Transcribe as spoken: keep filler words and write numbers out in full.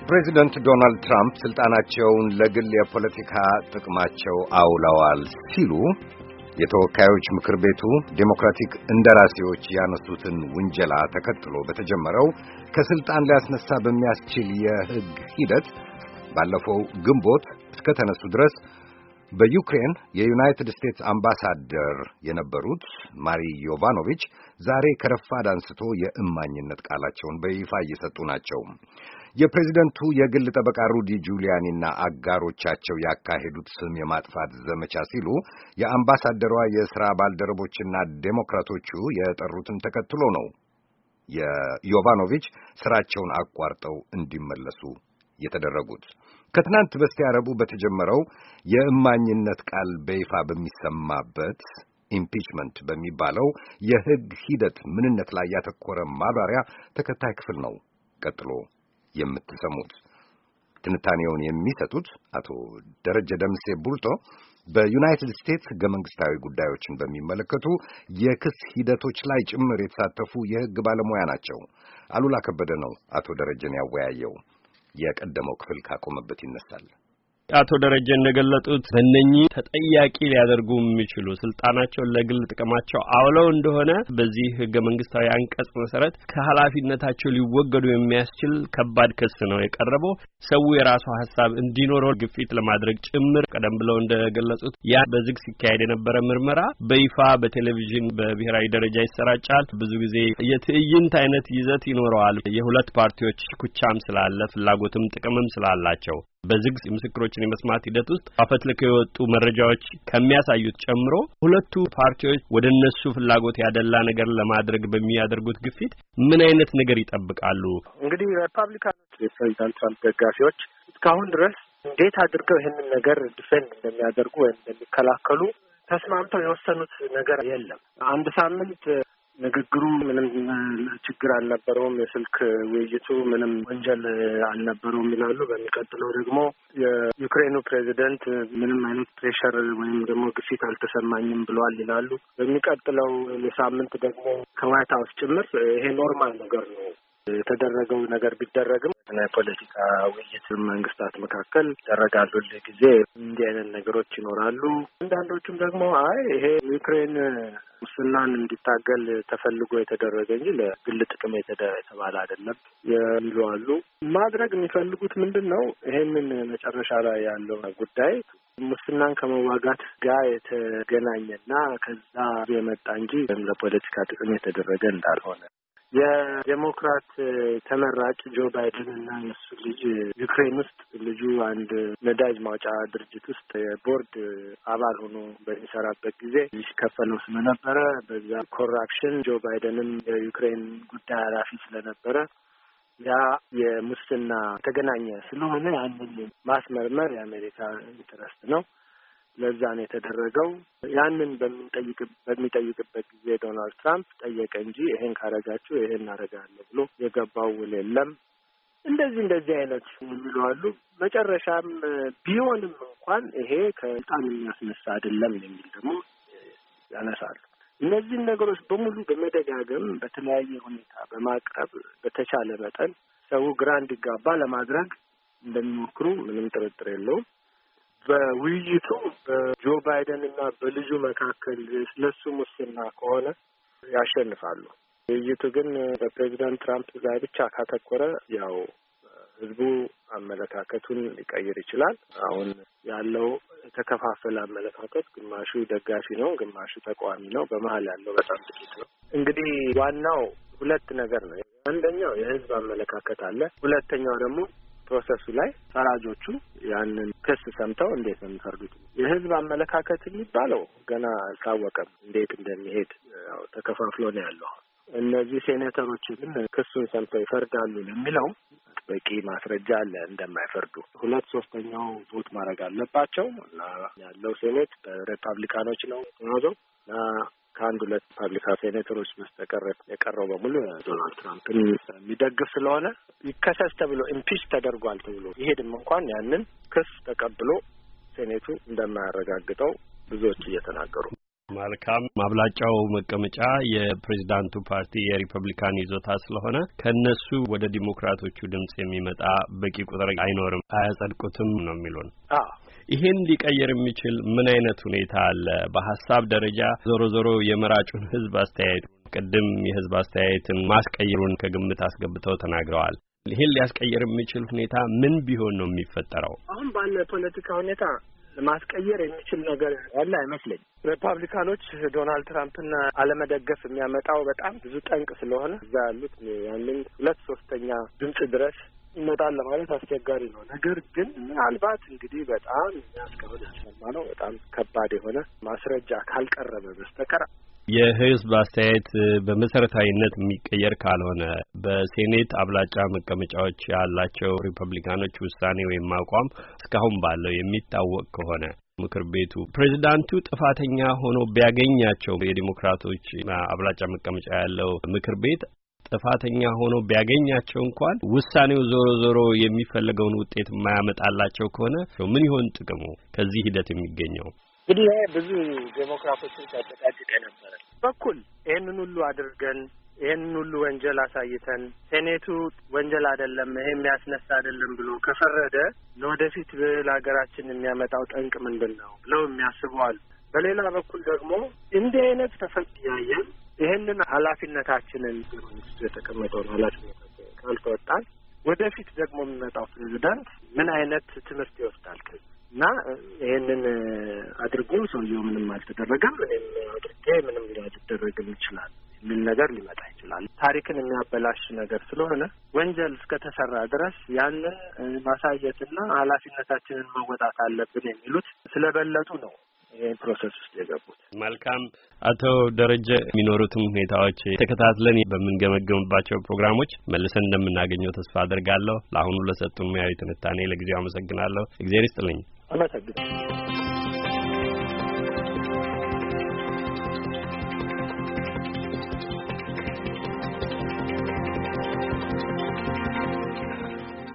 ፕሬዚደንት ዶናልድ ትራምፕ ስልጣናቸውን ለግል የፖለቲካ ጥቅማቸው አውለዋል ሲሉ የተወካዮች ምክር ቤቱ ዴሞክራቲክ እንደራሴዎች ያነሱትን ውንጀላ ተከትሎ በተጀመረው ከስልጣን ሊያስነሳ በሚያስችል የሕግ ሂደት ባለፈው ግንቦት እስከ ተነሱ ድረስ በዩክሬን የዩናይትድ ስቴትስ አምባሳደር የነበሩት ማሪ ዮቫኖቪች ዛሬ ከረፋድ አንስቶ የእማኝነት ቃላቸውን በይፋ እየሰጡ ናቸው። የፕሬዝደንቱ የግል ጠበቃ ሩዲ ጁሊያኒና አጋሮቻቸው ያካሄዱት ስም የማጥፋት ዘመቻ ሲሉ የአምባሳደሯ የሥራ ባልደረቦችና ዴሞክራቶቹ የጠሩትን ተከትሎ ነው የዮቫኖቪች ስራቸውን አቋርጠው እንዲመለሱ የተደረጉት። ከትናንት በስቲያ ረቡዕ በተጀመረው የእማኝነት ቃል በይፋ በሚሰማበት ኢምፒችመንት በሚባለው የሕግ ሂደት ምንነት ላይ ያተኮረ ማብራሪያ ተከታይ ክፍል ነው ቀጥሎ የምትሰሙት። ትንታኔውን የሚሰጡት አቶ ደረጀ ደምሴ ቡልቶ በዩናይትድ ስቴትስ ሕገ መንግሥታዊ ጉዳዮችን በሚመለከቱ የክስ ሂደቶች ላይ ጭምር የተሳተፉ የሕግ ባለሙያ ናቸው። አሉላ ከበደ ነው አቶ ደረጀን ያወያየው። የቀደመው ክፍል ካቆመበት ይነሳል። አቶ ደረጀ እንደገለጡት በእነኚህ ተጠያቂ ሊያደርጉ የሚችሉ ስልጣናቸውን ለግል ጥቅማቸው አውለው እንደሆነ በዚህ ሕገ መንግስታዊ አንቀጽ መሰረት ከኃላፊነታቸው ሊወገዱ የሚያስችል ከባድ ክስ ነው የቀረበው። ሰው የራሱ ሐሳብ እንዲኖረው ግፊት ለማድረግ ጭምር ቀደም ብለው እንደገለጹት ያ በዝግ ሲካሄድ የነበረ ምርመራ በይፋ በቴሌቪዥን በብሔራዊ ደረጃ ይሰራጫል። ብዙ ጊዜ የትዕይንት አይነት ይዘት ይኖረዋል። የሁለት ፓርቲዎች ኩቻም ስላለ ፍላጎትም ጥቅምም ስላላቸው በዝግ ምስክሮችን የመስማት ሂደት ውስጥ አፈትልከው የወጡ መረጃዎች ከሚያሳዩት ጨምሮ ሁለቱ ፓርቲዎች ወደ እነሱ ፍላጎት ያደላ ነገር ለማድረግ በሚያደርጉት ግፊት ምን አይነት ነገር ይጠብቃሉ? እንግዲህ ሪፐብሊካኖች የፕሬዝዳንት ትራምፕ ደጋፊዎች እስካሁን ድረስ እንዴት አድርገው ይህንን ነገር ዲፌንድ እንደሚያደርጉ ወይም እንደሚከላከሉ ተስማምተው የወሰኑት ነገር የለም። አንድ ሳምንት ንግግሩ ምንም ችግር አልነበረውም፣ የስልክ ውይይቱ ምንም ወንጀል አልነበረውም ይላሉ። በሚቀጥለው ደግሞ የዩክሬኑ ፕሬዚደንት ምንም አይነት ፕሬሸር ወይም ደግሞ ግፊት አልተሰማኝም ብለዋል ይላሉ። በሚቀጥለው ሳምንት ደግሞ ከዋይት ሀውስ ጭምር ይሄ ኖርማል ነገር ነው የተደረገው ነገር ቢደረግም የፖለቲካ ውይይት መንግስታት መካከል ይደረጋሉ። ጊዜ እንዲህ አይነት ነገሮች ይኖራሉ። አንዳንዶቹም ደግሞ አይ ይሄ ዩክሬን ሙስናን እንዲታገል ተፈልጎ የተደረገ እንጂ ለግል ጥቅም የተባለ አይደለም የሚሉ አሉ። ማድረግ የሚፈልጉት ምንድን ነው? ይሄንን መጨረሻ ላይ ያለው ጉዳይ ሙስናን ከመዋጋት ጋር የተገናኘና ከዛ የመጣ እንጂ ለፖለቲካ ጥቅም የተደረገ እንዳልሆነ የዴሞክራት ተመራጭ ጆ ባይደን እና የሱ ልጅ ዩክሬን ውስጥ ልጁ አንድ ነዳጅ ማውጫ ድርጅት ውስጥ የቦርድ አባል ሆኖ በሚሰራበት ጊዜ ይከፈለው ስለነበረ በዛ ኮራፕሽን ጆ ባይደንም የዩክሬን ጉዳይ ኃላፊ ስለነበረ ያ የሙስና ተገናኘ ስለሆነ ያንን ማስመርመር የአሜሪካ ኢንተረስት ነው። ለዛ ነው የተደረገው። ያንን በሚጠይቅ በሚጠይቅበት ጊዜ ዶናልድ ትራምፕ ጠየቀ እንጂ ይሄን ካረጋችሁ ይሄን አረጋለሁ ብሎ የገባው ውል የለም። እንደዚህ እንደዚህ አይነት የሚሉ አሉ። መጨረሻም ቢሆንም እንኳን ይሄ ከስልጣን የሚያስነሳ አይደለም የሚል ደግሞ ያነሳሉ። እነዚህ ነገሮች በሙሉ በመደጋገም በተለያየ ሁኔታ በማቅረብ በተቻለ መጠን ሰው ግራ እንዲጋባ ለማድረግ እንደሚሞክሩ ምንም ጥርጥር የለውም። በውይይቱ በጆ ባይደን እና በልጁ መካከል ስለሱ ሙስና ከሆነ ያሸንፋሉ። ውይይቱ ግን በፕሬዚዳንት ትራምፕ ላይ ብቻ ካተኮረ ያው ህዝቡ አመለካከቱን ሊቀይር ይችላል። አሁን ያለው የተከፋፈለ አመለካከት ግማሹ ደጋፊ ነው፣ ግማሹ ተቃዋሚ ነው። በመሀል ያለው በጣም ጥቂት ነው። እንግዲህ ዋናው ሁለት ነገር ነው። አንደኛው የህዝብ አመለካከት አለ። ሁለተኛው ደግሞ ፕሮሰሱ ላይ ፈራጆቹ ያንን ክስ ሰምተው እንዴት ነው የሚፈርዱት? የህዝብ አመለካከት የሚባለው ገና አልታወቀም እንዴት እንደሚሄድ፣ ያው ተከፋፍሎ ነው ያለው። እነዚህ ሴኔተሮች ግን ክሱን ሰምተው ይፈርዳሉ ለሚለው በቂ ማስረጃ አለ እንደማይፈርዱ። ሁለት ሶስተኛው ቮት ማድረግ አለባቸው እና ያለው ሴኔት በሪፐብሊካኖች ነው ተያዘው እና ከአንድ ሁለት ሪፐብሊካን ሴኔተሮች በስተቀር የቀረው በሙሉ ዶናልድ ትራምፕን የሚደግፍ ስለሆነ ይከሰስ ተብሎ ኢምፒች ተደርጓል ተብሎ ይሄድም እንኳን ያንን ክስ ተቀብሎ ሴኔቱ እንደማያረጋግጠው ብዙዎች እየተናገሩ መልካም ማብላጫው መቀመጫ የፕሬዝዳንቱ ፓርቲ የሪፐብሊካን ይዞታ ስለሆነ ከነሱ ወደ ዲሞክራቶቹ ድምጽ የሚመጣ በቂ ቁጥር አይኖርም፣ አያጸድቁትም ነው የሚሉን። አዎ ይሄን ሊቀየር የሚችል ምን አይነት ሁኔታ አለ? በሐሳብ ደረጃ ዞሮ ዞሮ የመራጩን ህዝብ አስተያየት ቅድም የህዝብ አስተያየትን ማስቀየሩን ከግምት አስገብተው ተናግረዋል። ይሄን ሊያስቀየር የሚችል ሁኔታ ምን ቢሆን ነው የሚፈጠረው? አሁን ባለው ፖለቲካ ሁኔታ ማስቀየር የሚችል ነገር ያለ አይመስለኝ። ሪፐብሊካኖች ዶናልድ ትራምፕን አለመደገፍ የሚያመጣው በጣም ብዙ ጠንቅ ስለሆነ እዛ ያሉት ያንን ሁለት ሶስተኛ ድምጽ ድረስ ይመጣል ለማለት አስቸጋሪ ነው። ነገር ግን ምናልባት እንግዲህ በጣም የሚያስከብድ ያሰማነው በጣም ከባድ የሆነ ማስረጃ ካልቀረበ በስተቀር የህዝብ አስተያየት በመሰረታዊነት የሚቀየር ካልሆነ በሴኔት አብላጫ መቀመጫዎች ያላቸው ሪፐብሊካኖች ውሳኔ ወይም አቋም እስካሁን ባለው የሚታወቅ ከሆነ ምክር ቤቱ ፕሬዝዳንቱ ጥፋተኛ ሆኖ ቢያገኛቸው የዲሞክራቶች አብላጫ መቀመጫ ያለው ምክር ቤት ጥፋተኛ ሆኖ ቢያገኛቸው እንኳን ውሳኔው ዞሮ ዞሮ የሚፈልገውን ውጤት የማያመጣላቸው ከሆነ ምን ይሆን ጥቅሙ ከዚህ ሂደት የሚገኘው? እንግዲህ ብዙ ዴሞክራቶችን ሲያጨቃጭቅ ነበረ። በኩል ይሄንን ሁሉ አድርገን ይሄንን ሁሉ ወንጀል አሳይተን ሴኔቱ ወንጀል አይደለም ይሄ የሚያስነሳ አይደለም ብሎ ከፈረደ ለወደፊት ለሀገራችን የሚያመጣው ጠንቅ ምንድን ነው ብለው የሚያስቡ አሉ። በሌላ በኩል ደግሞ እንዲህ አይነት ተፈጥያየን ይሄንን ኃላፊነታችንን መንግስቱ የተቀመጠውን ኃላፊነታችንን ካልተወጣን ወደፊት ደግሞ የሚመጣው ፕሬዝዳንት ምን አይነት ትምህርት ይወስዳል ከዚህ እና ይሄንን አድርጎ ሰውየው ምንም አልተደረገም እኔም አድርጌ ምንም ሊያደርግም ይችላል ምን ነገር ሊመጣ ይችላል። ታሪክን የሚያበላሽ ነገር ስለሆነ ወንጀል እስከተሰራ ድረስ ያንን ማሳየትና ኃላፊነታችንን መወጣት አለብን የሚሉት ስለበለጡ ነው ይሄን ፕሮሰስ ውስጥ የገቡት። መልካም አቶ ደረጀ የሚኖሩትን ሁኔታዎች ተከታትለን በምንገመገምባቸው ፕሮግራሞች መልሰን እንደምናገኘው ተስፋ አድርጋለሁ። ለአሁኑ ለሰጡን ሙያዊ ትንታኔ ለጊዜው አመሰግናለሁ። እግዚአብሔር ይስጥልኝ። አመሰግናለሁ።